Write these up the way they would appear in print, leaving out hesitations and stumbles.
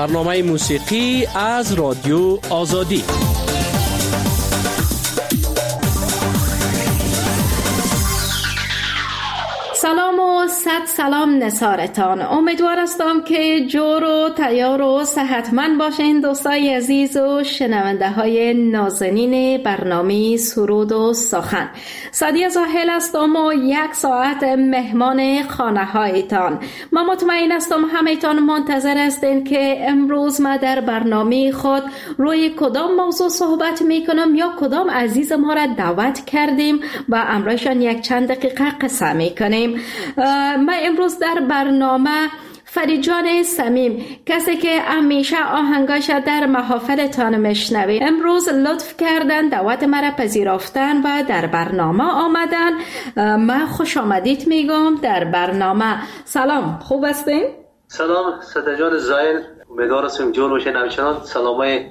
برنامه موسیقی از رادیو آزادی. سلام و صد سلام نثارتان. امیدوار هستم که جور و تیار و صحتمند باشین دوستای عزیز و شنونده های نازنین برنامه سرود و سخن. سعدیه زاهل هستم و 1 ساعت مهمان خانه هایتان. من مطمئن هستم همه‌تان منتظر هستین که امروز ما در برنامه خود روی کدام موضوع صحبت میکنم یا کدام عزیز ما را دعوت کردیم و امروزشان یک چند دقیقه قصه میکنیم. من امروز در برنامه فرید جان صمیم، کسی که همیشه آهنگاش در محافلتان میشنوی، امروز لطف کردن دعوت مرا پذیرفتن و در برنامه آمدن. من خوش آمدید میگم در برنامه. سلام، خوب هستین؟ سلام سعدیه جان زاهل، امیدوار هستم جور باشین. همچنان سلامای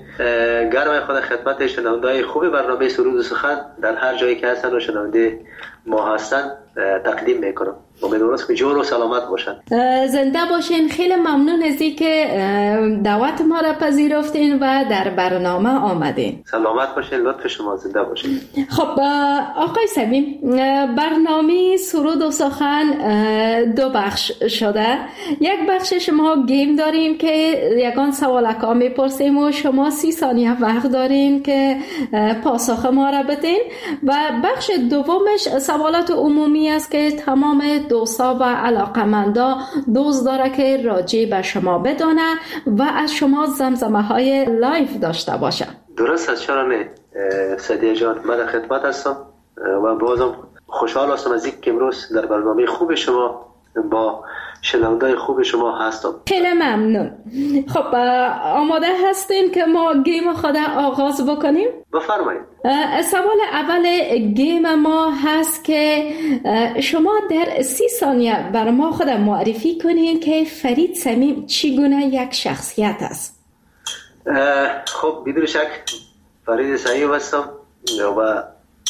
گرم خود خدمت شنونده‌های خوب برنامه سرود و سخن در هر جایی که هستن و شنونده ما هستن تقدیم میکنم. امیدوارم که جور و سلامت باشن. زنده باشین. خیلی ممنون از اینکه دعوت ما را پذیرفتین و در برنامه آمدین. سلامت باشین، لطف شما، زنده باشین. خب آقای صمیم، برنامه سرود و سخن 2 بخش شده. یک بخشش ما گیم داریم که یگان سوالکا میپرسیم و شما 30 ثانیه وقت دارین که پاسخ ما را بدین، و بخش دومش سوالات عمومی است که تمام دوستا و علاقمندا دوست داره که راجع به شما بدونه و از شما زمزمه های لایف داشته باشه. درست است، چرا نه سعدیه جان. من در خدمت هستم و بازم خوشحال هستم از اینکه امروز در برنامه خوب شما با شنونده‌های خوب شما هستم. خیلی ممنون. خب آماده هستین که ما گیم خود آغاز بکنیم؟ بفرمایید. سوال اول گیم ما هست که شما در 30 ثانیه بر ما خود معرفی کنین که فرید صمیم چگونه یک شخصیت است. خب بدون شک فرید صمیم هستم و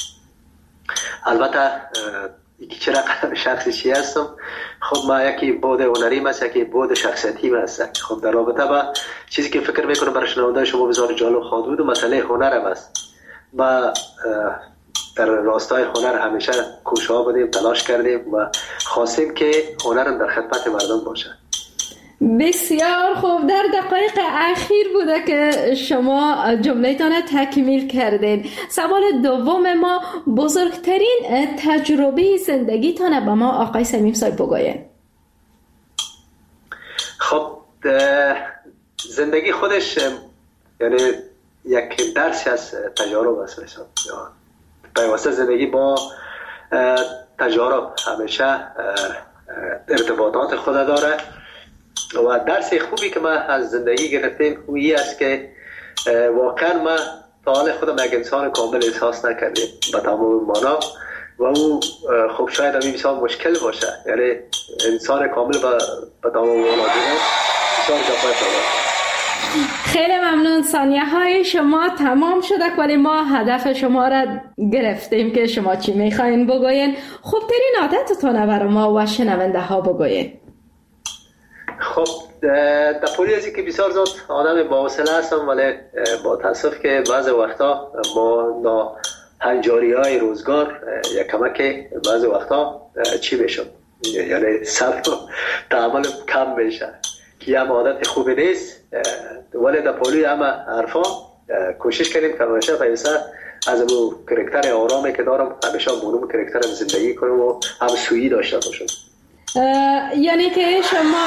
البته یکی چرا شخصی چی هستم. خب ما یکی بود هنریم است، یکی بود شخصیتیم است. خب در رابطه با چیزی که فکر میکنم برای شنونده شما بسیار جالب خواهد بود و مسئله هنرم است. ما در راستای هنر همیشه کوشش بودیم، تلاش کردیم و خواستیم که هنرم در خدمت مردم باشه. بسیار خوب. در دقایق اخیر بوده که شما جمله‌تان تکمیل کردین. سوال دوم ما، بزرگترین تجربه زندگیتان به ما آقای صمیم صاحب بگوین. خب زندگی خودش یعنی یک درسی از تجارب است. پیوسته زندگی با تجارب همیشه ارتباطات خود داره و درس خوبی که ما از زندگی گرفتیم اویی است که واقعا ما تا حال خودم یک انسان کامل احساس نکردیم به تمام معنا و او خب شاید همین بسیار مشکل باشه. یعنی انسان کامل به تمام معنا بسیار جفای. خیلی ممنون. ثانیه های شما تمام شده ولی ما هدف شما را گرفتیم که شما چی میخواین بگوین. خوبترین عادتتون برای ما و شنونده ها بگوین. خب در پولی ازی که بسیار زود آدم با حوصله هستم، ولی با تاسف که بعض وقتا با هنجاری های روزگار یک کمک بعض وقتا چی بشم، یعنی صبر و تعامل کم بشه که هم عادت خوبی نیست. ولی در پولی همه حرفا کوشش کردیم که همیشه پیسه از اون کرکتر آرامی که دارم همیشه مونوم کرکترم زندگی کنم و هم سویی داشته باشم. یعنی که شما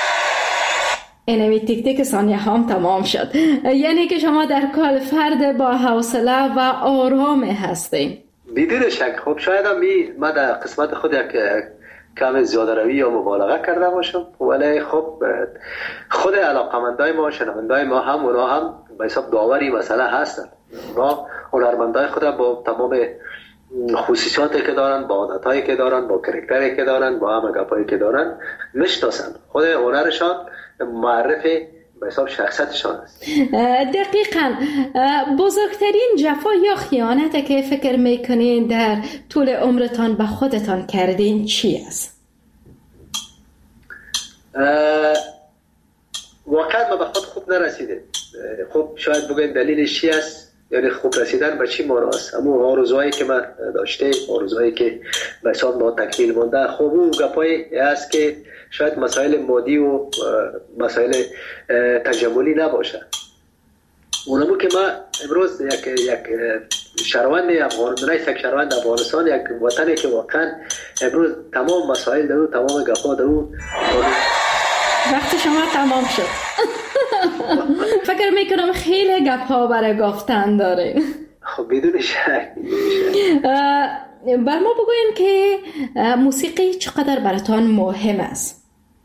اینمی تیک تیک ثانیه هم تمام شد. یعنی که شما در کل فرد با حوصله و آرام هستین. بدون شک. خب شاید من در قسمت خود یک کم زیاده روی یا مبالغه کرده باشم، ولی خب خود علاقمندای ما، شنوندای ما هم اونا هم به حساب داوری مسئله هستن. ما هنرمندای خود با تمام خصوصیاتی که دارن، با عادتایی که دارن، با کرکتری که دارن، با همه گپایی که دارن میشناسن. خود هنرشان معرف به حساب شخصیتشان است. دقیقاً. بزرگترین جفا یا خیانت که فکر میکنین در طول عمرتان به خودتان کردین چی است؟ واقعا ما به خود خوب نرسیده. خب شاید بگویم دلیلش چی است، یعنی خوب رسیدن به چی مانا است. اما آرزوهایی که من داشته، آرزوهایی که به حساب ما تکمیل مانده، خب اون گپایی است که شاید مسائل مادی و مسائل تجملی نباشه. اونمو که ما امروز یک شهروند افغانستان، یک شهروند افغانستان، یک وطنی که واقعا امروز تمام مسائل دارو، تمام گپا دارو. وقت شما تمام شد. فکر میکنم خیلی گپا برای گفتن داره. خب بدون شک. بر ما بگوین که موسیقی چقدر براتان مهم است؟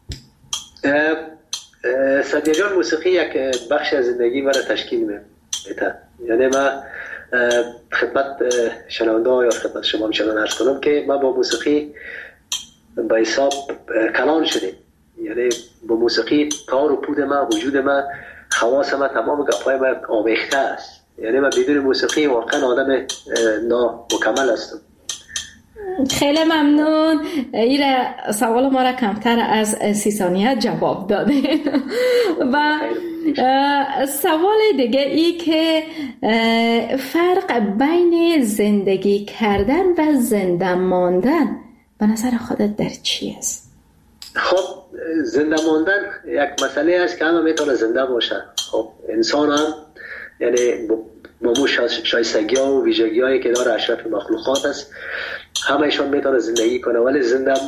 سعدیه جان، موسیقی یک بخش از زندگی مرا تشکیل میده. یعنی من خدمت شنونده یا خدمت شما میشنون عرض کنم که من با موسیقی به حساب کلان شدیم. یعنی با موسیقی تار و پود من، وجود من، خواص من، تمام گپای من آمیخته است. یعنی من بدون موسیقی واقعا آدم نامکمل هستم. خیلی ممنون. این سوال ما را کمتر از 30 ثانیه جواب داده. و سوال دیگه ای که فرق بین زندگی کردن و زنده ماندن به نظر خودت در چی است؟ خب زنده ماندن یک مسئله است که همه میتونه زنده باشه. خب انسان هم یعنی با مو شایستگی ها و ویژگی هایی که داره اشرف مخلوقات است، همه ایشان میتونه زندگی کنه. ولی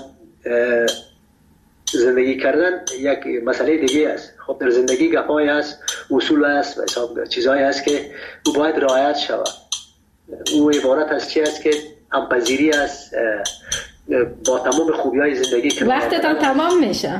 زندگی کردن یک مسئله دیگه است. خب در زندگی گپایی است، اصول است، چیزهایی است که او باید رعایت شود. او عبارت از چی است که همپذیری است با تمام خوبی های زندگی که وقتتان تمام میشه.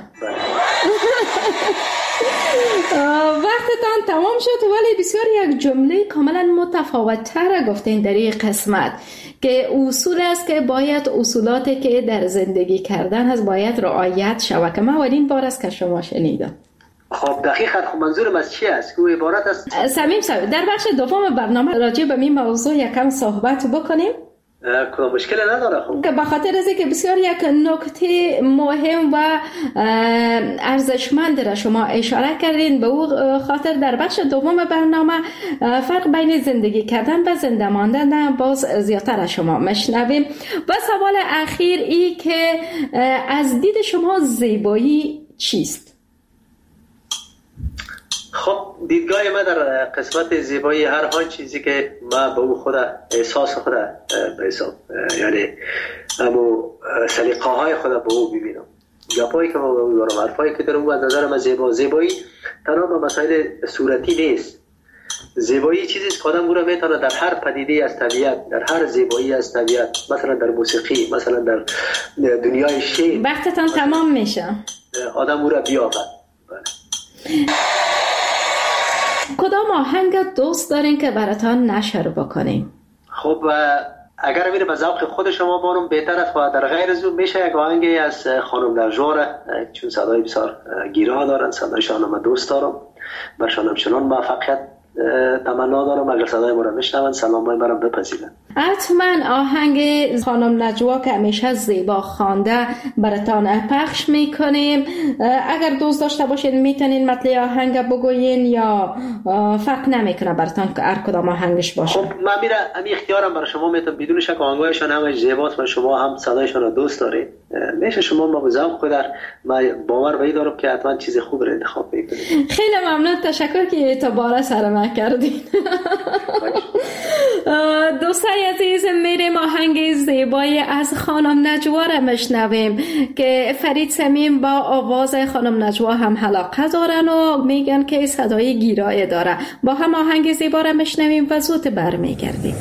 وقتتان تمام شد، ولی بسیار یک جمله کاملا متفاوت تر گفتین در این قسمت که اصول است که باید اصولاتی که در زندگی کردن هست باید رعایت شود، که من اولین بار است که شما شنیدم. خب دقیقاً خب منظورم از چی است؟ که عبارت است صمیم صاحب در بخش دوم برنامه راجع به این موضوع یکم صحبت بکنیم. کدام مشکل نداره. خب که به خاطر از که بسیار یک نکته مهم و ارزشمند را شما اشاره کردین، به او خاطر در بخش دوم برنامه فرق بین زندگی کردن و زنده ماندن باز زیادتر از شما مشنویم. و سوال اخیر ای که از دید شما زیبایی چیست؟ خب دیدگاه من در قسمت زیبایی هر آن چیزی که من به او خود احساس خود به حساب، یعنی امو سلیقه های خود به او ببینم، گپایی که ما به او دارم، حرفایی که دارم، از نظر من زیبایی تنها به مسائل صورتی نیست. زیبایی چیزی است که آدم او را میتونه در هر پدیده از طبیعت، در هر زیبایی از طبیعت، مثلا در موسیقی، مثلا در دنیای شعر، وقتتان تمام میشه، آدم او را بیابد. کدام آهنگ دوست دارین که براتان نشر بکنیم؟ خب اگر میره به ذوق خود شما بارم بهتر است. در غیر زو میشه یک آهنگی از خانم نجوا، چون صدای بسیار گیرا دارن، صدایشان من دوست دارم، برشان همچنان موفقیت تمنا دارم. اگر صدای ما را میشنون سلامای مرا بپذیرن. حتما آهنگ خانم نجوا که همیشه زیبا خوانده براتان پخش میکنیم. اگر دوست داشته باشین میتونین مطلع آهنگ بگوین یا فرق نمیکنه براتان که هر کدام آهنگش باشه؟ خب من میره امی اختیارم برای شما میتونم، بدون شک آهنگایشان همه زیباست و شما هم صدایشان را دوست دارید. میشه شما ما به ذوق خود من باور به این دارم که حتما چیز خوب را انتخاب میکنید. خیلی ممنون، تشکر که اعتبار سر من کردین. دوستای عزیز، میریم آهنگ زیبایی از خانم نجوا را مشنویم که فرید صمیم با آواز خانم نجوا هم علاقه دارن و میگن که صدای گیرایی داره. با هم آهنگ زیبا را مشنویم و زود برمیگردیم.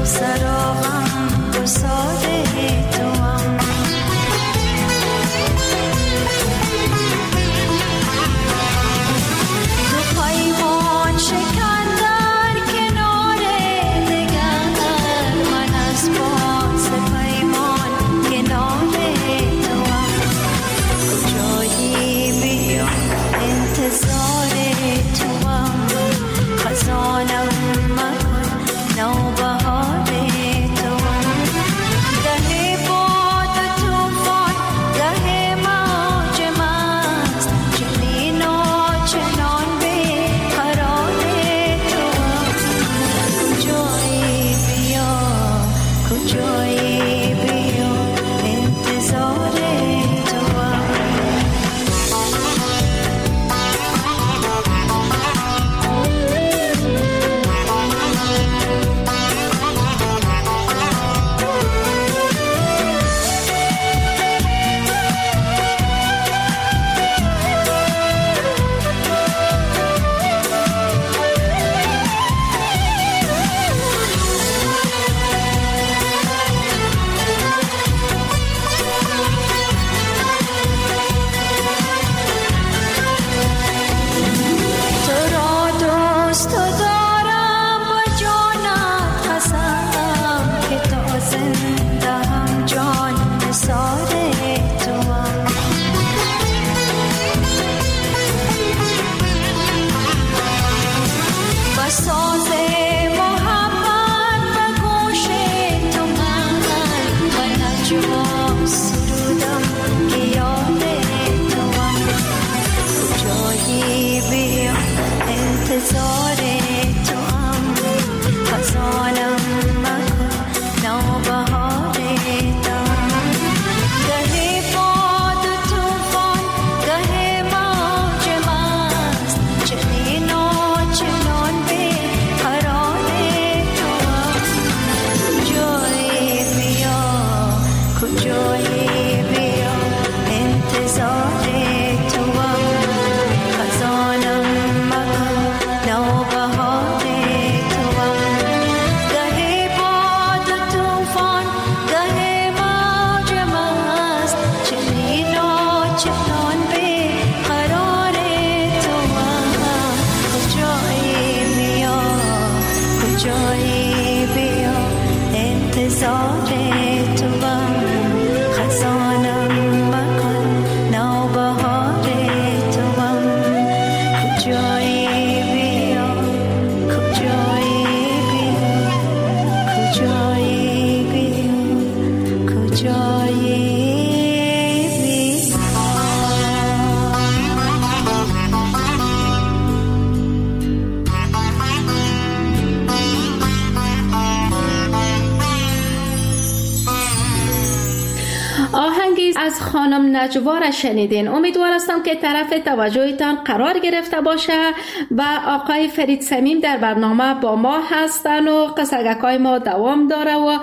از خانم نجوا را شنیدین. امیدوار هستم که طرف توجهتان قرار گرفته باشه و آقای فرید صمیم در برنامه با ما هستن و قصگکای ما دوام داره و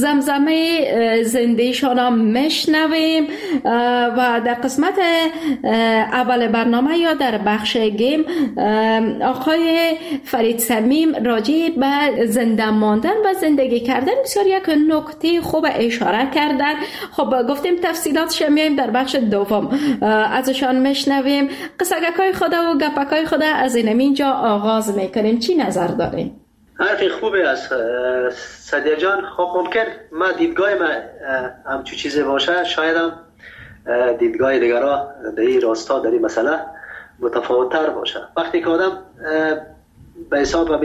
زمزمه زندگیشان را میشنویم و در قسمت اول برنامه یا در بخش گیم آقای فرید صمیم راجع به زنده ماندن و زندگی کردن بسیار یک نکته خوب اشاره کردن. خب گفتیم تفصیلاتش میایم در بخش دوم ازشان میشنویم. قصگکای خود و گپکای خود از اینجا آغاز میکنیم. چی نظر دارین؟ حرفی خوبی است سدیه جان. خب ممکن ما دیدگاه ما همچون چیزی باشه، شاید هم دیدگاه دیگرها در این راستا در این مسئله متفاوت‌تر باشه. وقتی که آدم به حساب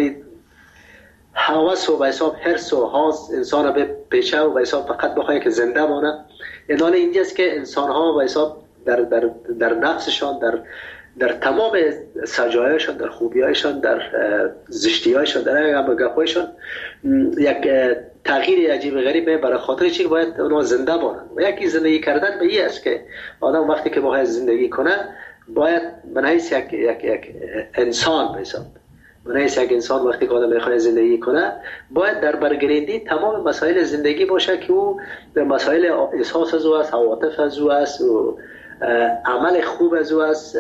هوس و به حساب حرص و حاز انسان به پیچه و به حساب فقط بخواه که زنده مانه، ادانه اینجاست که انسان ها به حساب در نفسشان، در تمام سجایشان، در خوبیایشان، در زشتیایشان، در گپایشان یک تغییر عجیب غریبه برای خاطر چی باید اونها زنده بانند. و یکی زندگی کردن به این است که آدم وقتی که باید زندگی کنه باید من حیث یک انسان به حساب من حیث یک انسان وقتی که آدم میخواد زندگی کنه باید در برگریدی تمام مسائل زندگی باشه که او در مسائل احساس از او است، عواطف از او است و عمل خوب از او است،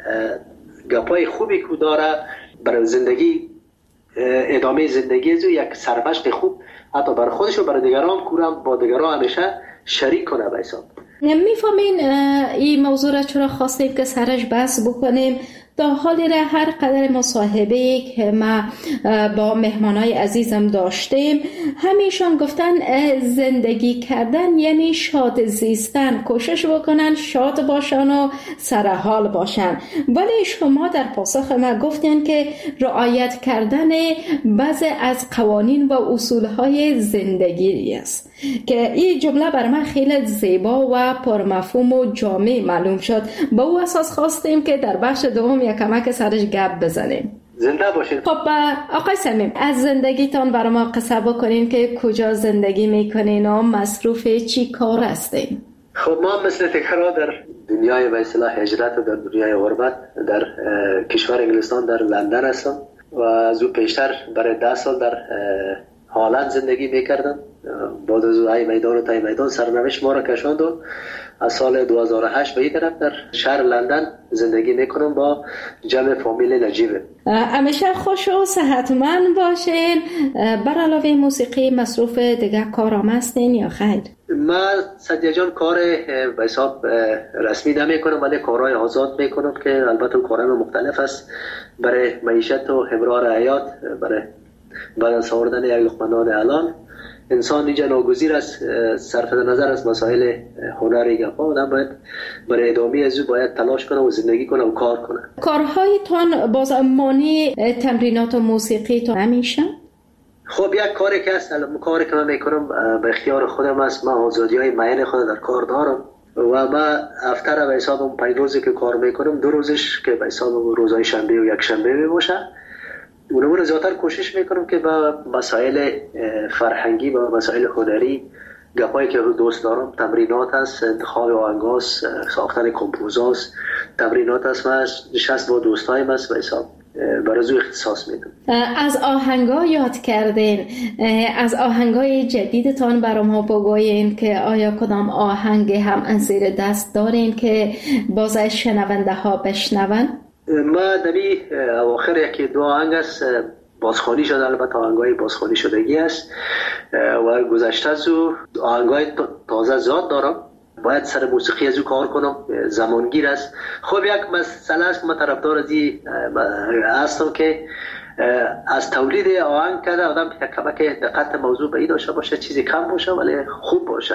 گپای خوبی که داره برای زندگی ادامه زندگی از او یک سرمشق خوب حتی برای خودش و برای دیگران کورم با دیگران همیشه شریک کنه به حساب. میفهمین این موضوع را چرا خواستیم که سرش بحث بکنیم؟ تا حالی را هر قدر مصاحبه که ما با مهمانای عزیزم داشتیم همیشان گفتن زندگی کردن یعنی شاد زیستن، کوشش بکنن شاد باشن و سرحال باشن، ولی شما در پاسخ ما گفتین که رعایت کردن بعضی از قوانین و اصولهای زندگی است که این جمله بر من خیلی زیبا و پرمفهوم و جامع معلوم شد. با او اساس خواستیم که در بخش دوم یک کمک سرش گپ بزنیم. زنده باشید. خب آقای صمیم، از زندگیتان برای ما قصه بکنین که کجا زندگی میکنین و مصروف چی کار هستین؟ خب ما مثل تکرار در دنیای به اصطلاح هجرت و در دنیای غربت در کشور انگلستان در لندن هستم و از او پیشتر برای 10 سال در هالند زندگی میکردم. بعد از ای میدان تا میدان سرنوشت ما را کشاند و از سال 2008 به این طرف در شهر لندن زندگی میکنم با جمع فامیل نجیبه. همیشه خوش و صحتمند باشین. بر علاوه موسیقی مصروف دیگه کارام هستین یا خیر؟ من سدیا جان کار به حساب رسمی نمیکنم ولی کارهای آزاد میکنم که البته کارهای مختلف است برای معیشت و همراه حیات، برای بدن ساوردن یک لقمه نان الان. انسان اینجا ناگزیر است صرف نظر از مسائل هنری گپا آدم باید برای ادامه از او باید تلاش کنه و زندگی کنه و کار کنه. کارهایتان باز مانی تمرینات و موسیقی تو همیشه؟ خب یک کاری که هست، کاری که من میکنم به اختیار خودم است. من آزادی های معین خود در کار دارم و من هفته به حساب 5 روزی که کار میکنم 2 روزش که به حساب روزهای شنبه و یک شنبه می باشه. اونمون زیادتر کوشش میکنم که با مسائل فرهنگی و مسائل هنری گپایی که دوست دارم، تمرینات هست، انتخاب آهنگاست، ساختن کمپوزاست، تمرینات هست. من نشست با دوستایم هست و حساب برای اختصاص میدم. از آهنگا یاد کردین، از آهنگای جدیدتان برای ما بگوین که آیا کدام آهنگ هم زیر دست دارین که باز شنونده ها بشنون؟ ما دمی اواخر یکی 2 آهنگ است بازخوانی شده، البته آهنگای بازخوانی شدگی است و گذشته از او آهنگای تازه زیاد دارم. باید سر موسیقی از او کار کنم، زمانگیر است. خب یک مسئله است که من طرفدار از این هستم که از تولید آهنگ کرده آدم کمک دقت موضوع به این داشته باشه، چیزی کم باشه ولی خوب باشه.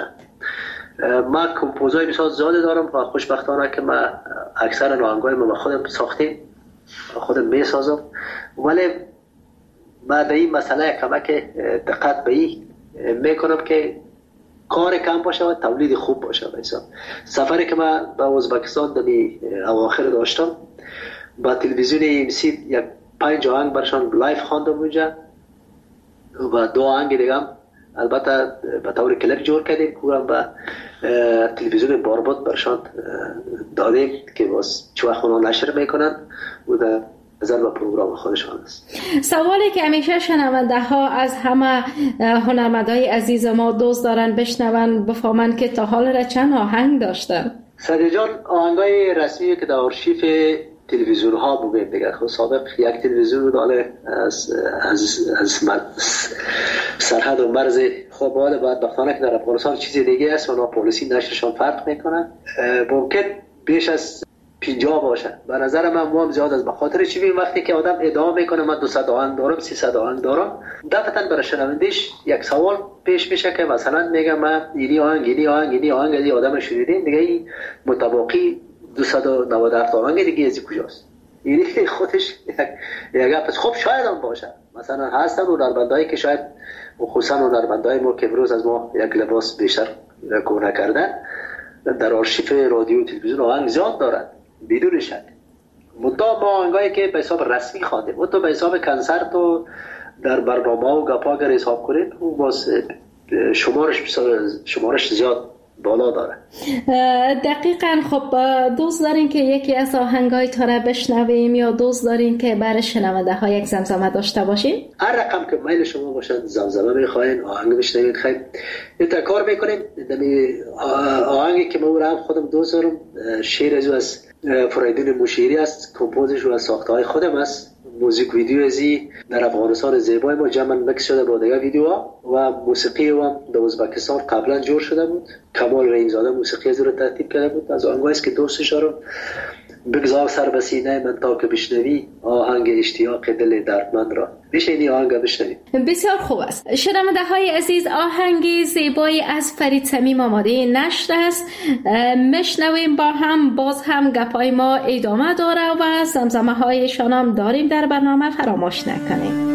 من کمپوزای بسیار زیاده دارم و خوشبختانه که من اکثر آهنگای ما خودم ساختیم، خودم میسازم، ولی من به این مسئله کمک دقت به این میکنم که کار کم باشه و تولید خوب باشه. مثلا سفری که من به ازبکستان در اواخر داشتم با تلویزیون ایمسی یک 5 آهنگ برشان لایف خواندم اونجا و 2 آهنگ دیگه هم البته به طور کلیپ جور کردیم کورم با تلویزیون بارباد برشان دادیم که باز چه وقت اونا نشر میکنن و در نظر به پروگرام خودشان است. سوالی که همیشه شنونده ها از همه هنرمندای عزیز ما دوست دارن بشنون بفهمن که تا حال را چند آهنگ داشتن. سدیا جان آهنگای رسمی که در آرشیف تلویزیون ها بودیم دیگه. خب سابق یک تلویزیون بود از سرحد و مرز. خب بعد بختانه که در افغانستان چیزی دیگه است و اونا پالیسی نشرشان فرق میکنن. ممکن بیش از 50 باشه. به نظر من هم زیاد از بخاطر چی بیم وقتی که آدم ادعا میکنه من 200 آهنگ دارم 300 آهنگ دارم، دفعتاً برای شنوندش یک سوال پیش میشه که مثلا میگم من اینی آهنگ آدم شنیدین دیگه این متباقی 297 آهنگ دیگه از کجاست؟ یعنی خودش یک پس خب شاید هم باشه. مثلا هستن هنرمندایی که شاید خصوصا هنرمندای ما که امروز از ما یک لباس بیشتر کار کردن در آرشیف رادیو و تلویزیون آهنگ زیاد دارن بدون شک. مدام با آهنگایی که به حساب رسمی خواندیم مدام به حساب کنسرت و در برنامه و گپا اگر حساب کنید اون باز شمارش زیاد بالا داره. دقیقاً. خب دوست دارین که یکی از آهنگای تا را بشنویم یا دوست دارین که برای شنونده ها یک زمزمه داشته باشین؟ هر رقم که میل شما باشد، زمزمه میخواین، آهنگ بشنوید خیلی این کار میکنیم. آهنگی که من هم خودم دوست دارم شعر از فریدون مشیری است، کمپوزش و ساخته های خودم است موزیک ویدیو ازی در افغانستان زیبای ما جمع مکس شده با دیگه ویدیوها و موسیقی هم در ازبکستان قبلا جور شده بود. کمال رحیمزاده موسیقی از رو ترتیب کرده بود. از آنگاه است که دوستش رو بگذار سر به سینه من تا که بشنوی آهنگ اشتیاق دل دردمند را. بشینی آهنگ بشنوی. بسیار خوب است. شنونده های عزیز، آهنگ زیبایی از فرید صمیم آماده نشر است. مشنویم با هم. باز هم گپای ما ادامه داره و زمزمه های شانم داریم در برنامه، فراموش نکنیم.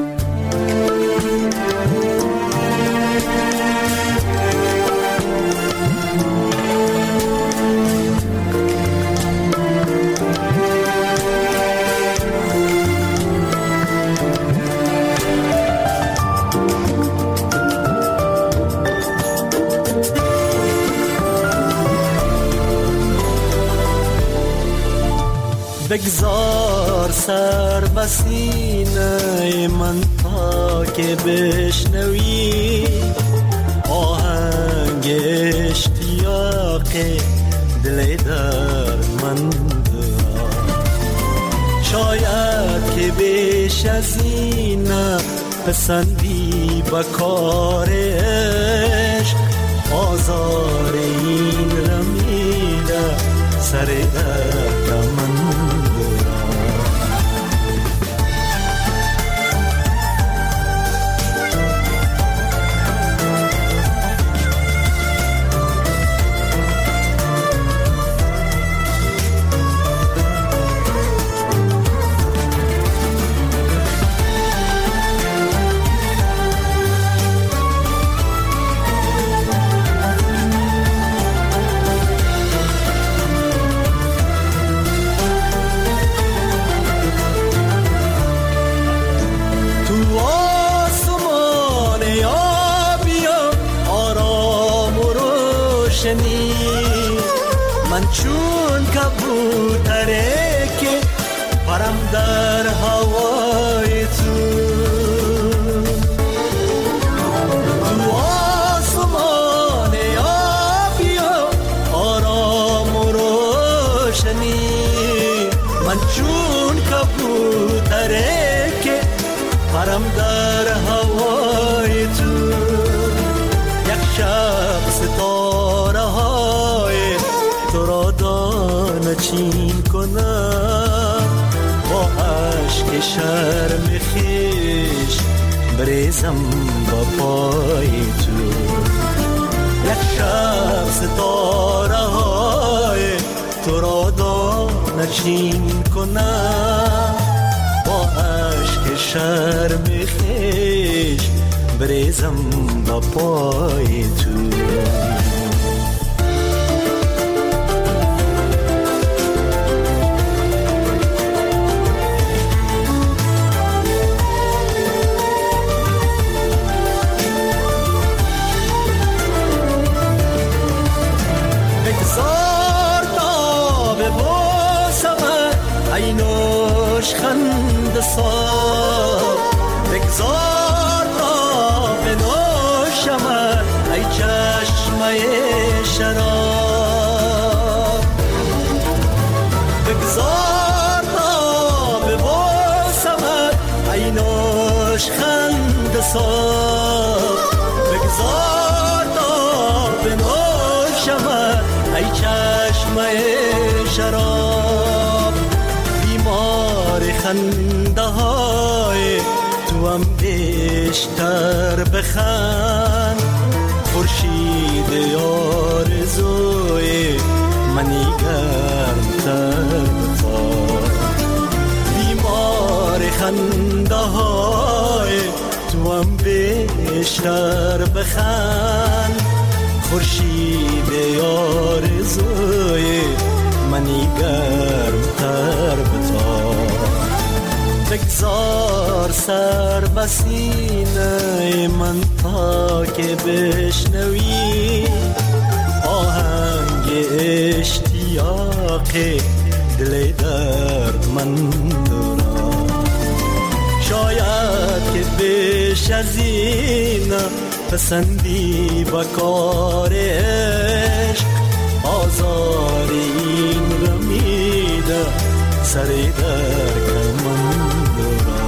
بگذار سر به سینه من تا که بشنوی آهنگ اشتیاق دل دردمند را. شاید که بیش از این پسندی به کار عشق آزار این رمیده سر دردمند. من چون کبوتره که پرم در هوای تو آسمان آبی و آرام و روشنی. من چون کبوتره که پرم در هوای تو. یک شب ستاره های تو را دانه چین کنم، با عشق شرم خویش بریزم با پای تو. یک شب ستاره های تو را دانه چین کنم، با عشق شرم خویش بریزم با پای تو. بگذار تا به بوسم ای نوش خنده سار، بگذار تا به نوشم ای چشمه شراب، بگذار تا به بوسم ای نوش خنده سار، بگذار تا به نوشم ای چشمه شراب. بیمار خنده های تو هم بیشتر بخند، خورشید آرزوی منی گرمتر بتاب. بیمار خنده های تو هم بیشتر بخند، خورشید آرزوی منی گرمتر بتاب. بگذار سر به سینه من تا که بشنوی آهنگ اشتیاق دل دردمند را. شاید که بیش از این پسندی به کار عشق آزار این رمیده سر در کمند را.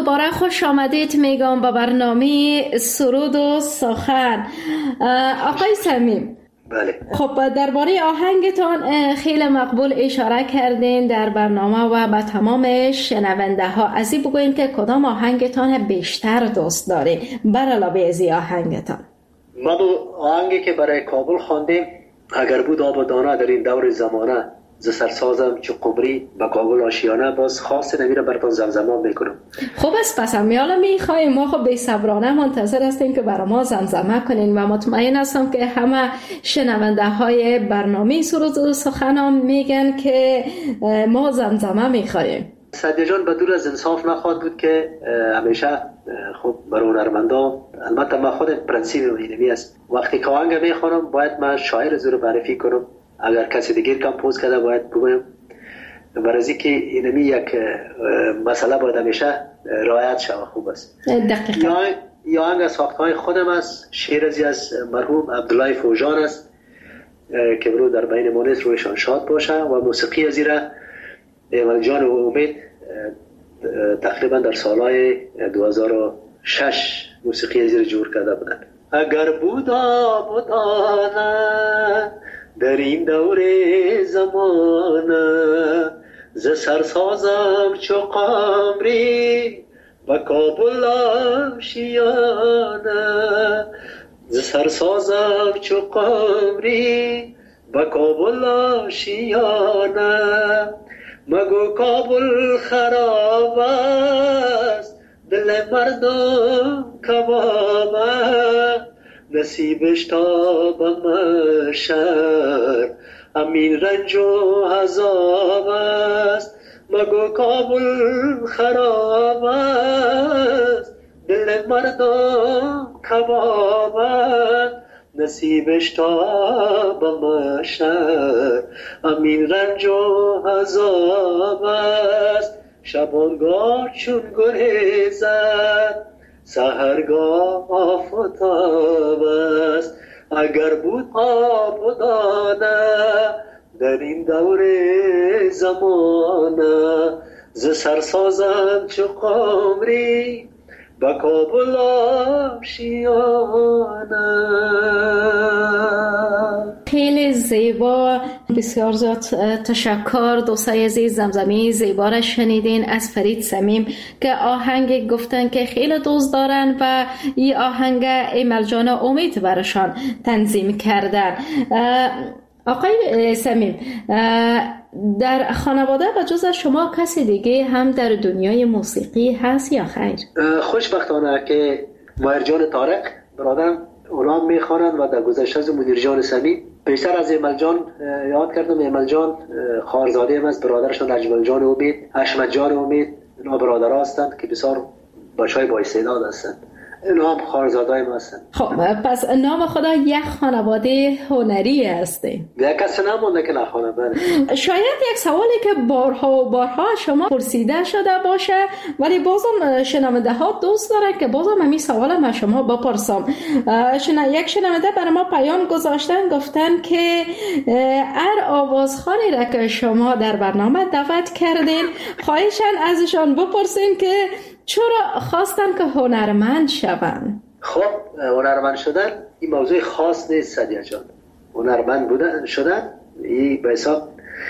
دوباره خوش آمدید میگم به برنامه سرود و سخن. آقای صمیم، بله. خب درباره آهنگتان خیلی مقبول اشاره کردین در برنامه و به تمام شنونده ها. از این بگوین که کدام آهنگتان بیشتر دوست دارین بر علاوه از این آهنگتان؟ ما آهنگی که برای کابل خواندیم، اگر بود آب و دانه در این دور زمانه، ز سرسازم چو قمری به کابل آشیانه، باز خاص نمیره براتون زمزمه میکنم. خوب است، پس میالا میخوایم، ما خب بی صبرانه منتظر هستیم که برای ما زمزمه کنین و مطمئن هستم که همه شنونده های برنامه سرود و سخن میگن که ما زمزمه میخوایم. سعدی جان بدور از انصاف نخواهد بود که همیشه خب برای هنرمندا، البته من خود پرنسیپ اینمی است، وقتی که آهنگ میخوانم باید من شاعر زور معرفی کنم، اگر کسی دیگر کمپوز کرده باید بگویم، برای اینکه اینمی یک مسئله باید همیشه رعایت شود. خوب است. یا آهنگ از ساختهای خودم است، شعر از مرحوم عبدالله فوجان است که برو در بین مونس رویشان شاد باشه، و موسیقی از ایره ایملجان و امید تقریبا در سالهای 2006 موسیقی از ایره جور کرده بودن. اگر بودا بودانه در این دور زمانه، ز سرسازم چو قمری و کابل آشیانه، ز سرسازم چو قمری و کابل آشیانه، مگو کابل خراب است دل مردم کباب، نصیبش تا به محشر همین رنج و عذاب است، مگو کابل خراب است دل مردم کباب، نصیبش تا به محشر همین رنج و عذاب است. شبانگاه چون گریزد سحرگاه آفتاب است، اگر بود آب و دانه در این دور زمانه، ز سرسازم چو قمری به کابل آشیانه. خیلی زیبا، بسیار زیاد تشکر دوستای عزیز. زمزمه زیبا را شنیدین از فرید صمیم که آهنگ گفتن که خیلی دوست دارن و این آهنگ ایملجان امید برشان تنظیم کردن. آقای صمیم، در خانواده و جز شما کسی دیگه هم در دنیای موسیقی هست یا خیر؟ خوشبختانه که ماهر جان طارق برادرم اونام میخوانند و در گذشته از مدیر جان سمی بیشتر از ایمل جان یاد کردم. ایمل جان خواهرزاده هم است، برادرشان اجمل جان امید، حشمت جان امید، اینا برادرها هستند که بسیار بچهای با استعداد هستند. اینا هم خواهرزاده‌های ما هستند. خب پس نام خدا یک خانواده هنری هسته. یک کسی نمونده که نخوانه. شاید یک سوالی که بارها و بارها شما پرسیده شده باشه، ولی بازم شنونده ها دوست داره که بازم همین سوال من شما بپرسم. یک شنونده برای ما پیام گذاشتن، گفتن که هر آوازخوانی را که شما در برنامه دعوت کردین خواهشاً ازشان بپرسین که چرا خواستن که هنرمند شون؟ خب هنرمند شدن این موضوع خاص نیست سعدیه جان. هنرمند بودن شدن این به حساب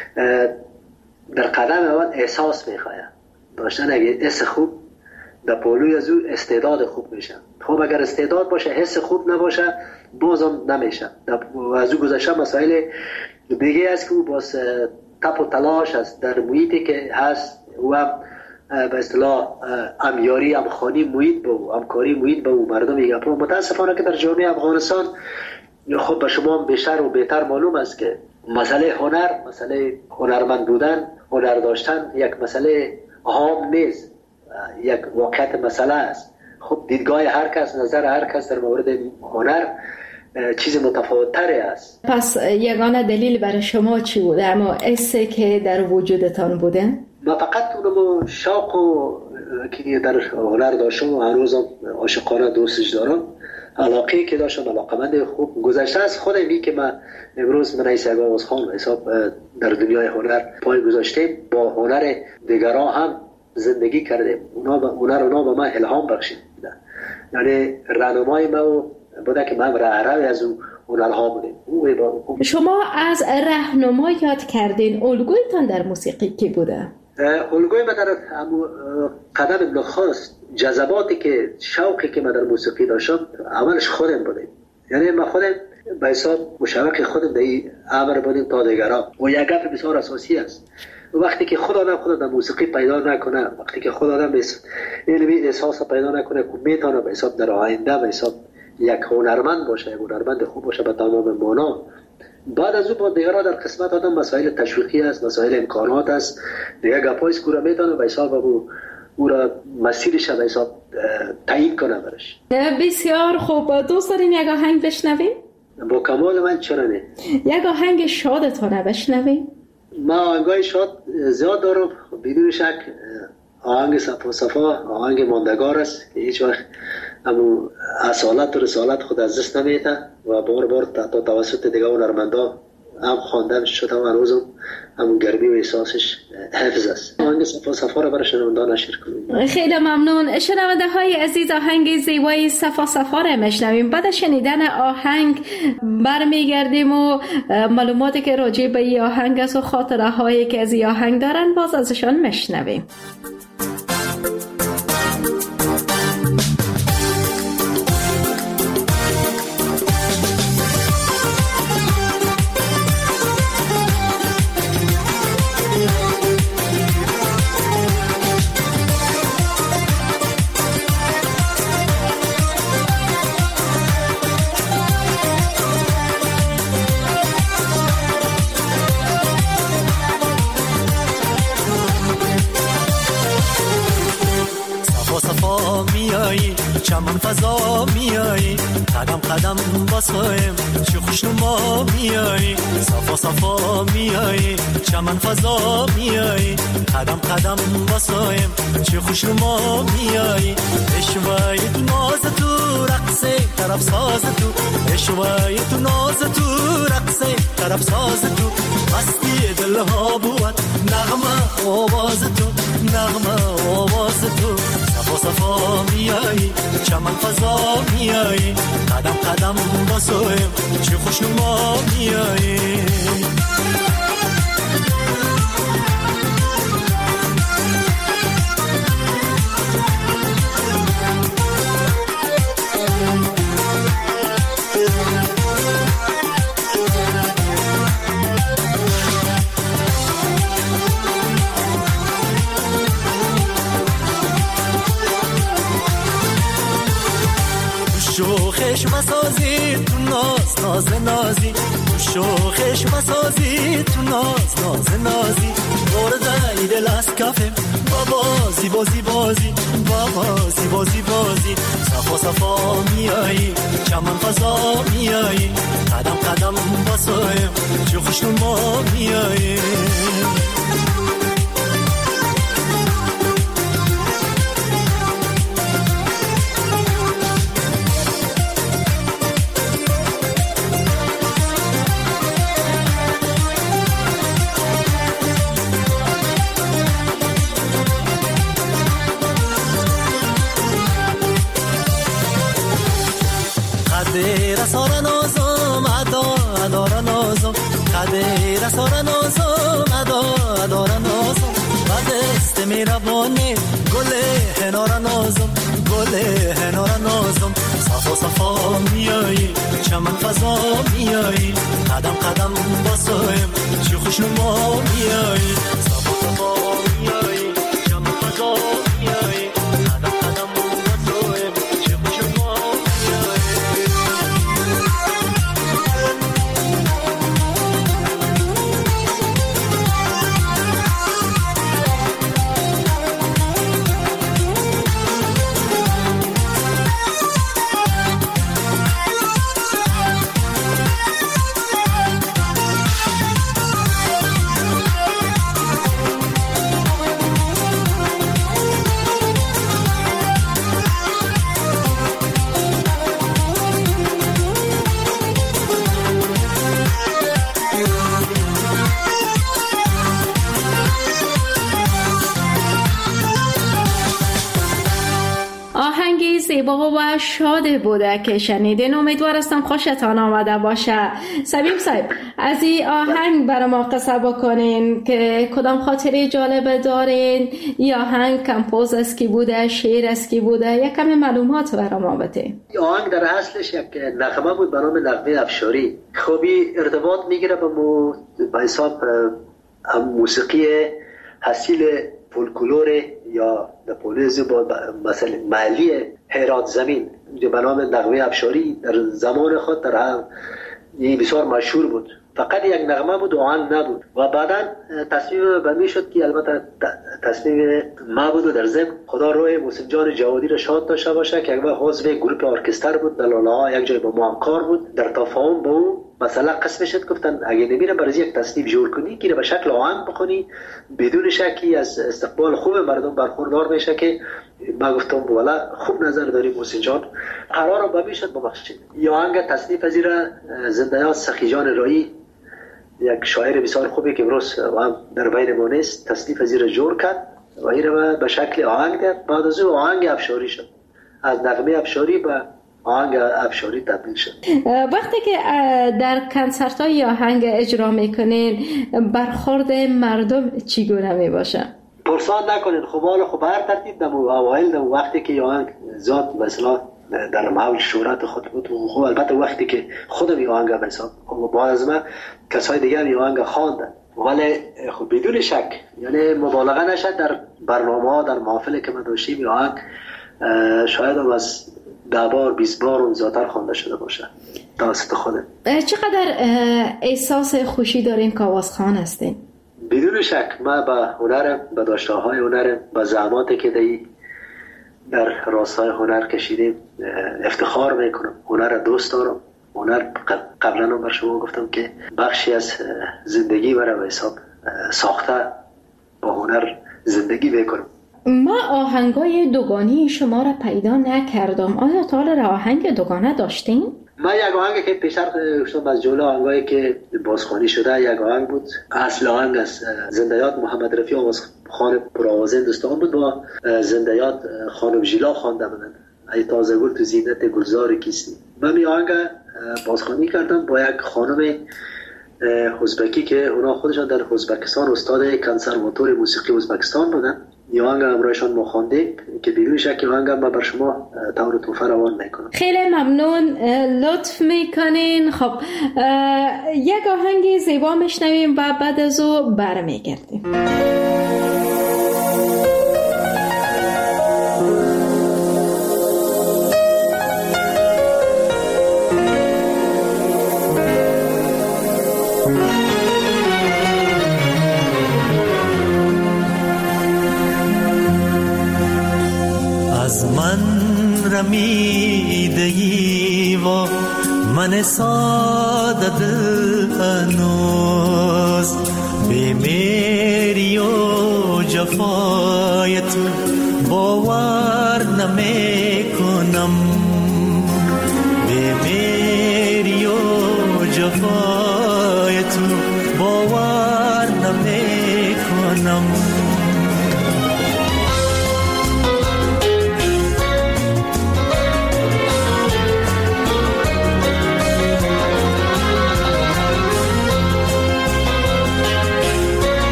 در قدم اول احساس میخواه داشتن. اگه حس خوب در پولوی از او استعداد خوب میشه. خب اگر استعداد باشه حس خوب نباشه بازم نمیشه. از او گذشته مسائل دیگه است که او باز تپ و تلاش است در محیطی که هست و هم به اصطلاح امیاری امخانی محیط با همکاری محیط با مردم میگه. متاسفانه که در جامعه افغانستان خب به شما بیشتر و بهتر معلوم است که مسئله هنر، مسئله هنرمند بودن، هنر داشتن یک مسئله عام نیست، یک واقعیت مسئله است. خب دیدگاه هر کس، نظر هر کس در مورد هنر چیز متفاوت‌تری است. پس یگانه دلیل برای شما چی بوده؟ اما حسی که در وجودتان بوده؟ ما فقط اونمو شوق و که در هنر داشتم و هنوزم عاشقانه دوستش دارم، علاقه که داشتم، علاقمند خوب گذشته از خودمی که من امروز من ایسا آوازخوان حساب در دنیای هنر پای گذاشته، با هنر دیگران هم زندگی کردیم. اونا رو به ما الهام بخشید. یعنی راهنمای ما بوده که من رهروی از اونها بودیم. شما از راهنما یاد کردین، الگویتان در موسیقی کی بوده؟ الگوی من در قدم نخست جذباتی که شوقی که من در موسیقی داشتم اولش خودم بودیم. یعنی ما خودم به حساب مشوق خودم در این امر بودیم تا دیگران. و یک گپ بسیار اساسی است، وقتی که خود در موسیقی پیدا نکنه، وقتی که خود آدم علمی احساس پیدا نکنه که میتونه به حساب در آینده به حساب یک هنرمند باشه، یک هنرمند خوب باشه به تمام معنا، بعد از اون با دیگران در قسمت آدم مسائل تشویقی است، مسائل امکانات است، دیگه گپای اسکورا میتونه به حساب او را مسیرش به حساب تعیین کنه برش. بسیار خوب. دوست دارین یک آهنگ بشنویم؟ با کمال من چرا نه. یک آهنگ شادتونه بشنویم؟ ما آهنگای شاد زیاد دارم، بدون شک آهنگ صفا آهنگ ماندگار است که هیچ وقت همون اصالت و رسالت خود از دست نمیده و بار تا توسط دیگه هنرمندا هم خواندن شده و هنوزم همون گرمی و احساسش حفظ است. آهنگ صفا رو برای شنوندگان نشر کنیم. خیلی ممنون. شنونده های عزیز، آهنگ زیبای صفا رو میشنویم. بعد شنیدن آهنگ برمیگردیم و معلوماتی که راجع به این آهنگ است و خاطره هایی که از این آهنگ دارن باز ازشان میشنویم. چمن فضا میایی، قدم قدم واسایم چه خوشنما میایی، صفا میایی، چمن فضا میایی، قدم قدم واسایم چه خوشنما میایی، اشوای تو ناز تو رقصه طرف ساز تو، اشوای تو ناز تو رقصه طرف ساز تو، مستی دلها بود نغمه آواز تو، نغمه آواز تو، صفا میایی، چمن فضا میایی، قدم قدم باسویم چه خوشنما میایی. شوخش مسازی تو ناز نازی، تو شوخش مسازی تو ناز نازی، برده دل از کفم بابا زیبازی بازی، بابا زیبازی بازی، صفا میایی، چمن فضا میایی، قدم قدم باسایم چه خوشنما میایی. قدر سارا نازم ادار نازم، قدر سارا نازم ادار نازم، بعد است میربانه گل هنار نازم، گل هنار نازم، صفا میایی، چمن فضا میایی، قدم قدم باسایم چه خوشنما میایی، صفا میایی، چمن فضا میایی، قدم قدم باسایم چه خوشنما میایی. زیبا و شاد بوده که شنیدین. امیدوار هستم خوشتان آمده باشه. سبیب صاحب از این آهنگ برای ما قصه بکنین که کدام خاطره جالب دارین؟ یا آهنگ کمپوز است کی بوده، شعر است کی بوده، یک کمی معلومات برای ما بده. این آهنگ در اصلش یک نغمه بود به نام نغمه افشاری. خوبی ارتباط میگیره به حساب هم موسیقی حاصل فولکلور یا نپولیزی با مثلا محلی هرات زمین به نام نغمه افشاری در زمان خود در هم بسیار مشهور بود. فقط یک نغمه بود و آهنگ نبود و بعدا تصمیم بندی شد که البته تصمیم ما بود و در ضمن خدا روی محسن جان جوادی را شاد داشته باشه که یک عضو گروه ارکستر بود، در لاله یک جای با ما همکار بود. در تفاهم با او مثلا قسم شد گفتن اگه نمیره برای یک تصنیف جور کنی که به شکل آهنگ بخونی بدون شکی از استقبال خوب مردم برخوردار میشه که ما گفتم والا خوب نظر داری محسن جان، قرار با میشد ببخشید. یا آهنگ تصنیف از زنده‌یاد سخی جان رایی، یک شاعر بسیار خوبی که امروز هم در بین ما نیست، تصنیف از جور کرد و این رو به شکل آهنگ کرد. بعد از او آهنگ افشاری شد، از نغمه افشاری به آهنگ افشاری تبدیل شد. وقتی که در کنسرت های آهنگ اجرا میکنین برخورد مردم چگونه میباشه؟ پرسان نکنین، خب هر ترتیب دمو اوایل دمو وقتی که آهنگ زاد مثلا در محل شهرت خود بود و خب البته وقتی که خودم این آهنگ بسام خب بعد از من کسای دیگر این آهنگ خواندن، ولی خب بدون شک یعنی مبالغه نشد در برنامه ها در محافل که من داشتیم این آهنگ شاید هم از 10 بار 20 بار اون زیادتر خوانده شده باشه توسط خودم. چقدر احساس خوشی دارین که آوازخوان هستین؟ بدون شک من به هنرم، به داشته‌های هنرم، به زحماتی که در راستای هنر کشیدیم افتخار میکنم. هنر دوست دارم. هنر قبلا هم بر شما گفتم که بخشی از زندگی برای حساب ساخته با هنر زندگی میکنم. ما آهنگای دوگانی شما را پیدا نکردم. آیا تا حالا آهنگ دوگانه داشتین؟ من یک آهنگ که پیشتر گفتم از جمله آهنگایی که بازخوانی شده یک آهنگ بود. اصل آهنگ از زنده‌یاد محمد رفیع آوازخوان پرآوازه هندوستان بود با زنده‌یاد خانم ژیلا خوانده بودند. ای تازه گل تو زینت گلزار کیستی. من این آهنگ بازخوانی کردم با یک خانم ازبکی که اونا خودشان در ازبکستان استاد کنسرواتوار موسیقی ازبکستان بودن. این آهنگ همراهشان ما خواندیم که بدون شک این آهنگ من بر شما طور توفه روان میکنم. خیلی ممنون، لطف میکنین. خب یک آهنگ زیبا میشنویم و بعد از او برمیگردیم. از من رمیدگی و من ساده دل هنوز بیمیری و جفای تو باور نمی کنم. بیمیری و جفای تو باور نمی کنم.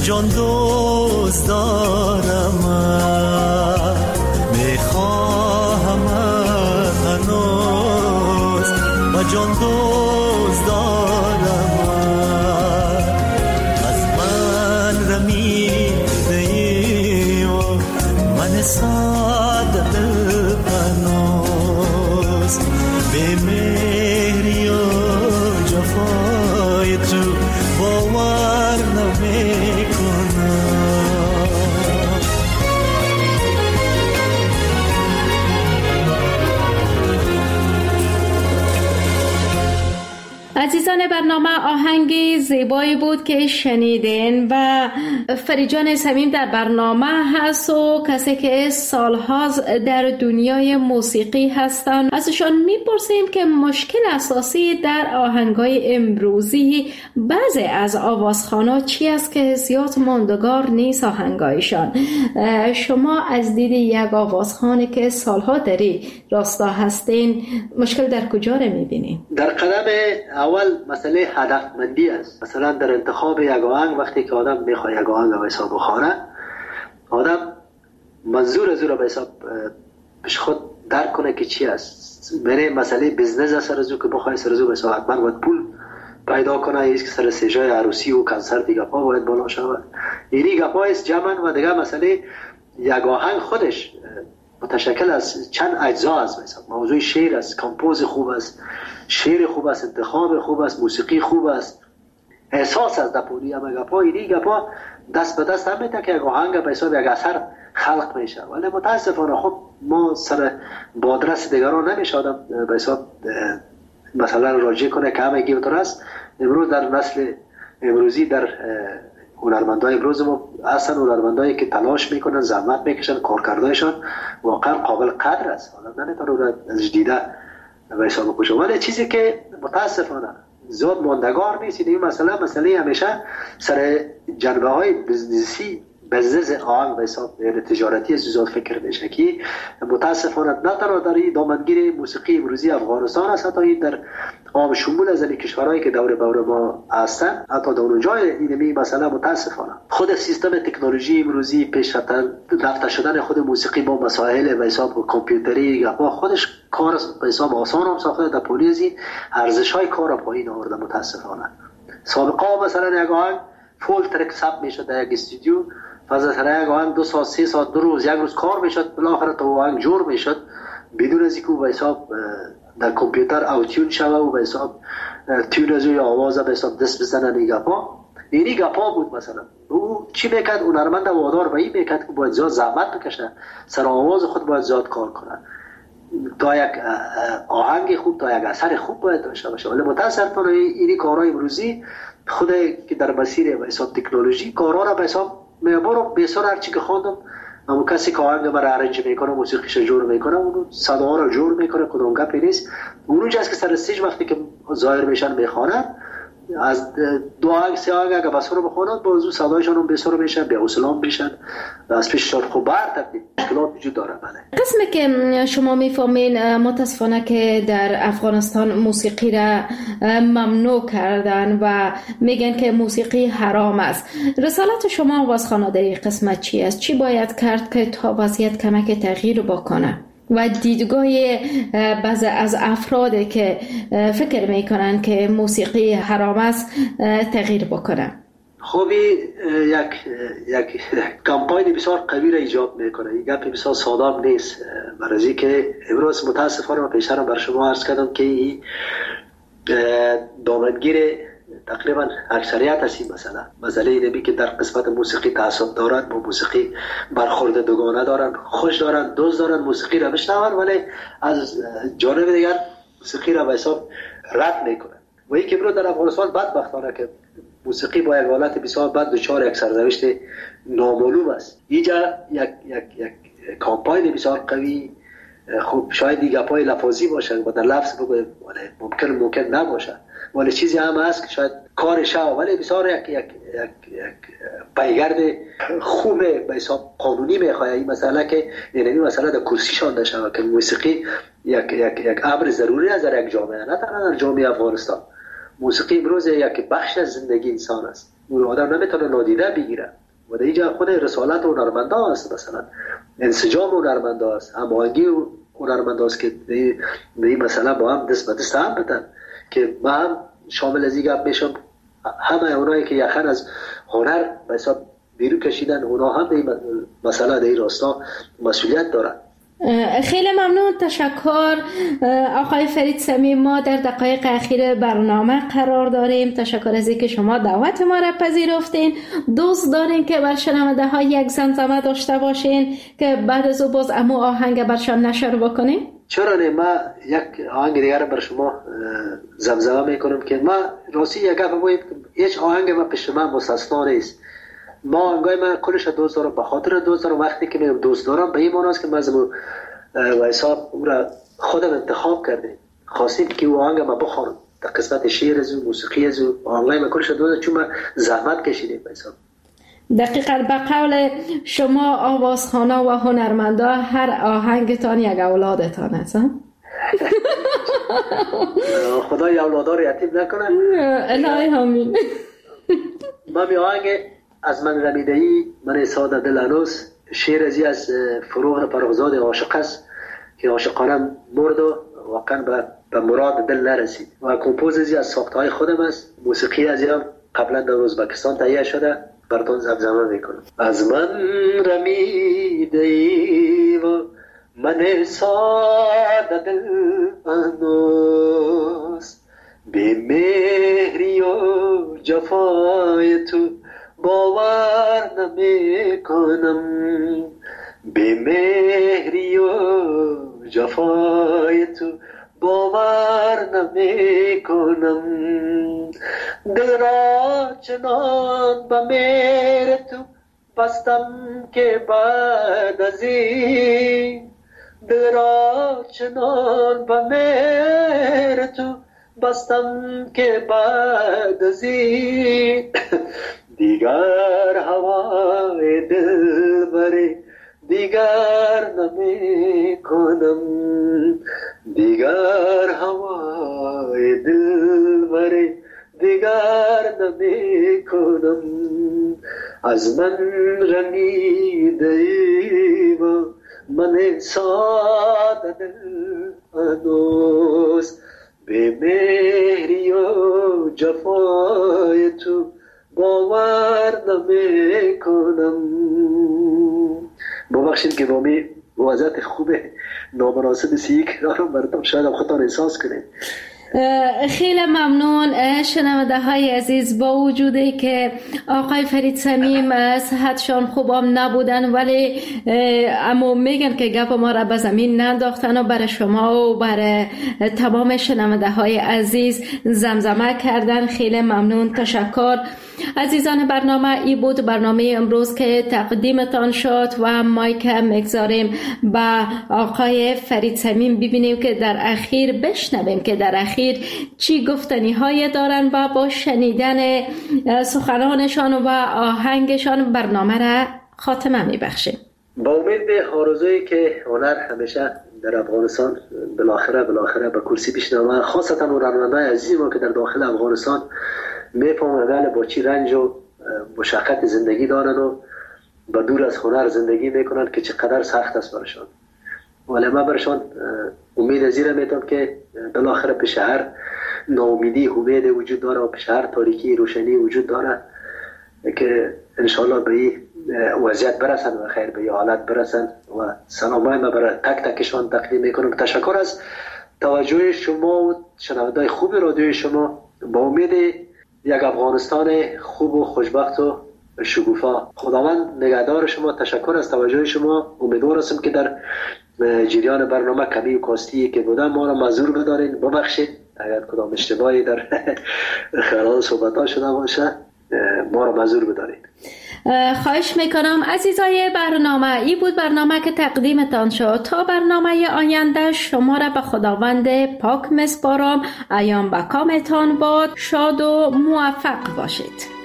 جان دوست دارم، میخواهم هنوز با جان دوست دارم. از من رمیده ای و من ساده پنوز، به مهری و جفای تو باور نمیکنم. عزیزان برنامه، آهنگ زیبایی بود که شنیدین و فریجان صمیم در برنامه هست و کسی که سالهاست در دنیای موسیقی هستن. ازشان میپرسیم که مشکل اساسی در آهنگای امروزی بعضی از آوازخوانا چی است که زیاد ماندگار نیست آهنگایشان. شما از دید یک آوازخوانی که سالها در راستا هستین مشکل در کجا رو میبینین؟ در قدم اول مسئله هدفمندی است. مثلا در انتخاب یک آهنگ، وقتی که آدم میخواد یک آهنگ به حساب بخوانه، آدم منظور از او را به حساب پیش خود درک کنه که چی است. میره مسئله بیزنس است سر از او که بخواه سر از او به حساب حتما باید پول پیدا کنه، ایست که سر سجای عروسی و کنسرت گپا باید بالا شود. اینی گپا است جمعا. و دیگه مسئله یک آهنگ خودش متشکل از چند اجزا است. مثلا موضوع شعر است، کمپوز خوب است، شعر خوب است، انتخاب خوب است، موسیقی خوب است، احساس از دپولی. اما گپا اینی گپا دست به دست هم میتونه که یک آهنگ به حساب یک اثر خلق میشه. ولی متاسفانه خب ما سر بادرس دیگران نمیشه آدم به حساب مثلا راجع کنه که همه گیوتر است. امروز در نسل امروزی در هنرمندای امروز ما اصلا هنرمندایی که تلاش میکنن، زحمت میکشن، کارکردایشان واقعا قابل قدر است. آدم نمیتونه از دیده به حساب بکشه. ولی چیزی که متاسفانه زیاد ماندگار نیست این مسئله همیشه سر جنبه های بزنسی، بزنس آهنگ به حساب تجارتی زیاد فکر میشه که متاسفانه نه تنها در این دامنگیر موسیقی امروزی افغانستان است، حتی این در عام شمول از کشورهایی که دور بر ما هستن، حتی در اونجای اینمی مسئله متاسفانه خود سیستم تکنولوژی امروزی پیشرفته شدن خود موسیقی با مسائل به حساب کامپیوتری با خودش کار به حساب آسان هم ساخته، در پولیزی ارزش‌های کار پایین آورده متاسفانه. سابقا مثلا یک آهنگ فول ترک ثبت میشد در یک استودیو، فضا یک آهنگ 2 ساعت 3 ساعت 2 روز 1 روز کار میشد، بالاخره تو آهنگ جور میشد بدون از اینکه به حساب در کامپیوتر اوتیون شوه و به حساب تیون از یا آواز به حساب دست بزنن. اینی گپا بود. مثلا او چی میکرد؟ هنرمند وادار به این میکرد که باید زیاد زحمت بکشه، سر آواز خود باید زیاد کار کنه تا یک آهنگ خوب، تا یک اثر خوب باید داشته باشه. ولی متاسفانه اینی کارهای امروزی خود که در مسیر به حساب تکنولوژی کارها را به حساب میبرم. بسیار هر چی که خواندم، اما کسی که آهنگ برای ارنج میکنه، موسیقیش جور میکنه، اونو صدا را جور میکنه، کدوم گپی نیست. اونجا است که سر استیج وقتی که ظاهر میشن میخوانن، از 2 آهنگ 3 آهنگ اگه بسر رو بخونن بازو صدایشان هم بسر میشن، به اسلام میشن، از پیششان خوب برتر مشکلات وجود داره. بله قسمی که شما میفهمین متاسفانه که در افغانستان موسیقی را ممنوع کردن و میگن که موسیقی حرام است. رسالت شما آوازخوانا در این قسمت چی است؟ چی باید کرد که تا وضعیت کمک تغییر بکنه؟ و دیدگاه بعضی از افرادی که فکر میکنن که موسیقی حرام است تغییر بکنه. خوبی یک کمپاین بسیار قوی را ایجاد میکنه. این گپ بسیار ساده نیست. برای که امروز متاسفانه پیشتر بر شما عرض کردم که دامنگیر تقریبا اکثریت هستی مسئله اینه که در قسمت موسیقی تعصب دارن، با موسیقی برخورد دوگانه دارن، خوش دارن، دوست دارن، موسیقی را بشنون ولی از جانب دیگر موسیقی را به حساب رد میکنن. و این که برو در افغانستان بدبختانه که موسیقی با یک حالت بسیار بد دچار یک سرنوشت نامعلوم است. اینجا یک کامپاین بسیار قوی، خوب شاید دیگه پای لفاظی باشه و در لفظ بگویم ممکن نباشه، ولی چیزی هم هست که شاید کارش ها، ولی بسیار یک پیگرد خوب به حساب قانونی میخواه. این مسئله که یعنی مسئله در کرسی شانده شود که موسیقی یک امر ضروری است در یک جامعه، نه تنها در جامعه افغانستان. موسیقی امروز یک بخش از زندگی انسان است. اون آدم نمیتونه نادیده بگیره. و در اینجا خود رسالت هنرمندا است، مثلا انسجام هنرمندا است، هماهنگی هنرمندا است که این مثلا با هم دست به دست هم بدن که ما هم شامل از این گپ میشم. همه اونایی که یخن از هنر به حساب بیرون کشیدن، اونا هم این مسئله در این راستا مسئولیت دارن. خیلی ممنون، تشکر آقای فرید صمیم. ما در دقایق اخیر برنامه قرار داریم. تشکر از اینکه شما دعوت ما را پذیرفتین. دوست دارین که بر شنونده ها یک زمزمه داشته باشین که بعد از او باز امو آهنگ برشان نشر بکنیم؟ چرا نه، ما یک آهنگ دیگر بر شما زمزمه میکنم که ما راستی یک گپ باید، هیچ آهنگ ما پیش من مستثنا نیست. ما آهنگای من کلش دوست دارم، به خاطر دوست دارم. وقتی که میگم دوست دارم به این معنی است که من و حساب او را خودم انتخاب کردیم، خواستیم که او آهنگ ما بخوانم. در قسمت شعر از او، موسیقی از او، آهنگای من کلش دوست دارم، چون ما زحمت کشیدیم به حساب. دقیقاً به قول شما آوازخوانا و هنرمندا هر آهنگتان یک اولادتان است. خدای اولادار رو یتیم نکنه. الهی آمین. ما می آهنگ از من رمیده‌ای من ساده دل هنوز، شعر از فروغ فرخزاد عاشق است که عاشقانه مرد و واقعا به مراد دل نرسید و کمپوز از ساختهای خودم است. موسیقی از هم قبلا در ازبکستان تهیه شده، براتون زمزمه میکنم. از من رمیده‌ای و من ساده دل هنوز، بی مهری و جفای تو باور نمی کنم، بی مهری و جفای تو باور نمی کنم. دل را چنان به مهر تو بستم که بعد از این، دل را چنان به مهر تو بستم که بعد از این دیگر هوای دل بری دیگر نمی کنم، دیگر هوای دل بری دیگر نمی کنم. از من رمیده ای و من ساده دل هنوز، به مهری و جفای تو باور نمی کنم. ببخشید که بامی وضعیت خوب نامناسب سیک رو بردم، شاید هم خودتان احساس کنید. خیلی ممنون شنونده های عزیز. با وجودی که آقای فرید صمیم صحتشان خوبم نبودن، ولی اما میگن که گپ ما را به زمین ننداختن و برای شما و برای تمام شنونده های عزیز زمزمه کردن. خیلی ممنون، تشکر. عزیزان برنامه ای بود برنامه امروز که تقدیمتان شد و مایک میگذاریم به آقای فرید صمیم ببینیم که در اخیر بشنویم که در اخیر چی گفتنی های دارن و با شنیدن سخنانشان و آهنگشان برنامه را خاتمه میبخشیم. با امید آرزویی که هنر همیشه در افغانستان بالاخره به کرسی بشنوه، خاصتا هنرمندان عزیز ما که در داخل افغانستان میفهمن با چی رنج و مشقت زندگی دارن و با دور از هنر زندگی میکنن که چقدر سخت است برشان. ولی من برشان امید از این میتونم که بالاخره پیش هر ناامیدی امید وجود داره و پیش هر تاریکی روشنی وجود داره که انشالله به این وضعیت برسن و خیر به این حالت برسن. و سلامای من برای تک تکشان تقدیم میکنم. تشکر از توجه شما و شنونده‌های خوب رادیوی شما. با امید یک افغانستان خوب و خوشبخت و شکوفا. خداوند نگهدار شما. تشکر از توجه شما. امیدوار هستم که در جریان برنامه کمی و کاستی که بودم ما را معذور بدارین، ببخشید اگر کدام اشتباهی در خلال صحبت‌ها شده باشه ما را معذور بدارین. خواهش میکنم. عزیزای برنامه ای بود برنامه که تقدیمتان شد. تا برنامه آینده شما را به خداوند پاک میسپارم. ایام به کامتان باد. شاد و موفق باشید.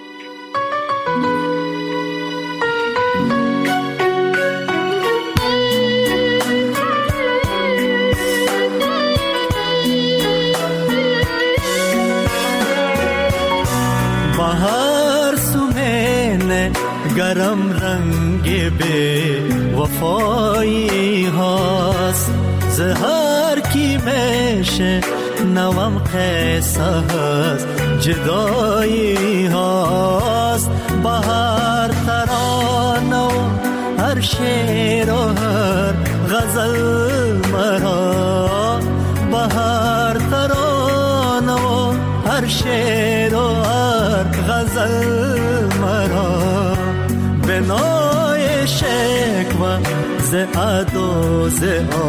هر سو دیگرم رنگ به وفایی هست، زهر کی میشه نوام قصه هست، جدایی هست. بهر ترانه و هر شعر و هر غزل مرا، بهر ترانه و هر شعر و هر غزل مرا، بنای شکوه ز عدو ز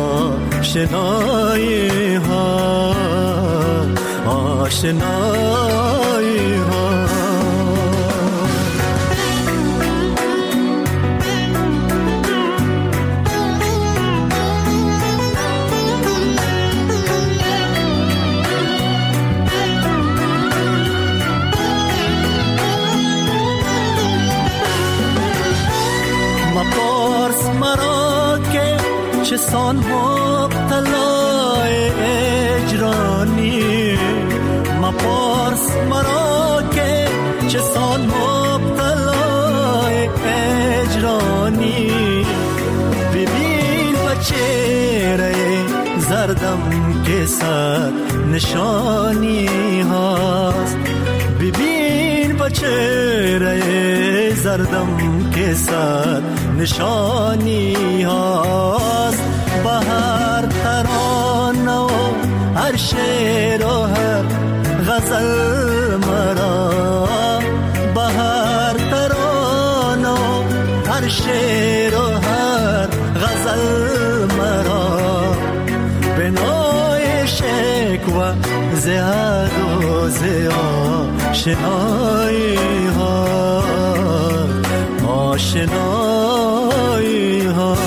آشنایی ها، آشنایی ها. مپرس مرا که چه سان مبتلای اجرانی، مپرس مرا که چه سان مبتلای اجرانی. ببین بچهره زردم که صد نشانی هست، ببین بچهره زردم که صد نشانی هست. بهر ترانه و هر شعر و هر غزل مرا، بهر ترانه و هر شعر و هر غزل مرا، بنای شکوه ز عدو ز آشنایی ها، آشنایی ها.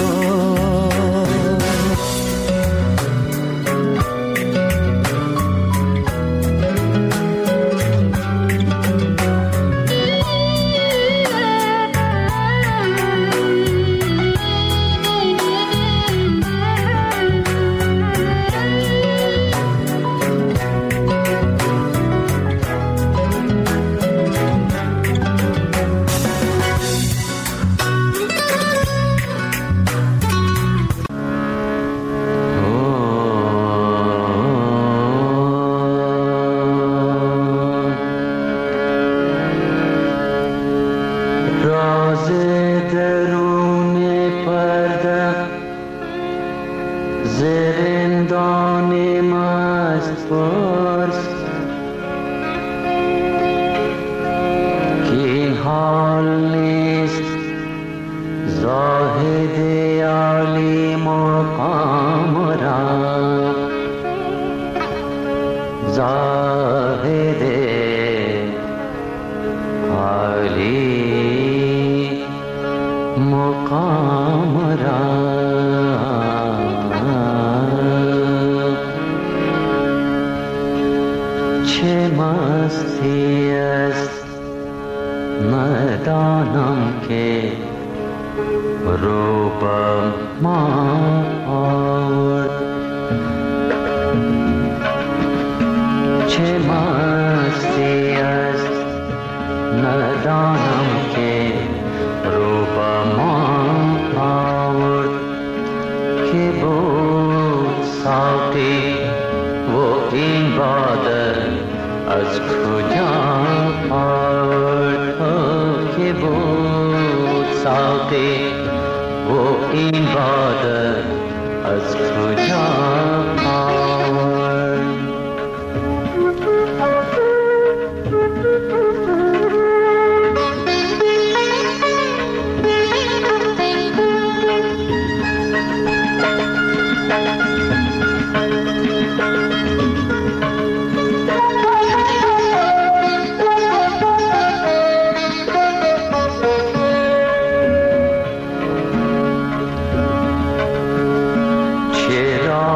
چرا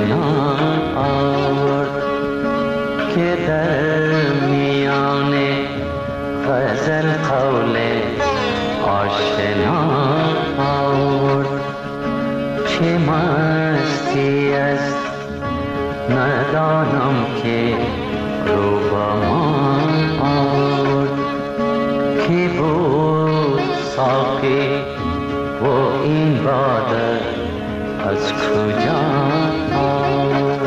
آشنا آورد که در میان غزل قول آشنا آورد. چه مستی است ندانم که رو با ما آورد، که بود ساقی و این باده از کجا آورد.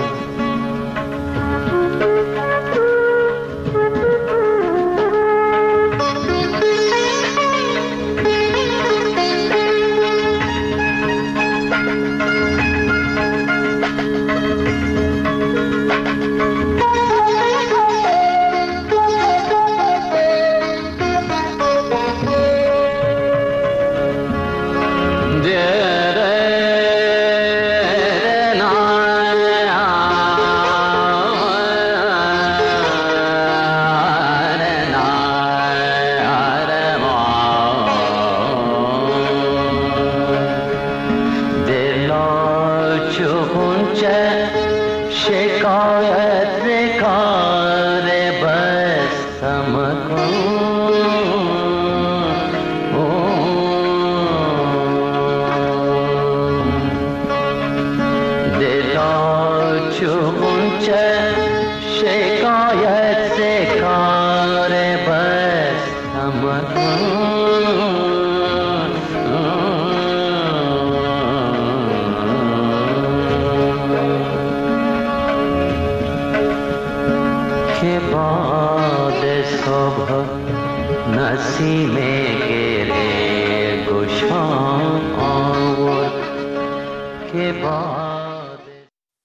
نسیم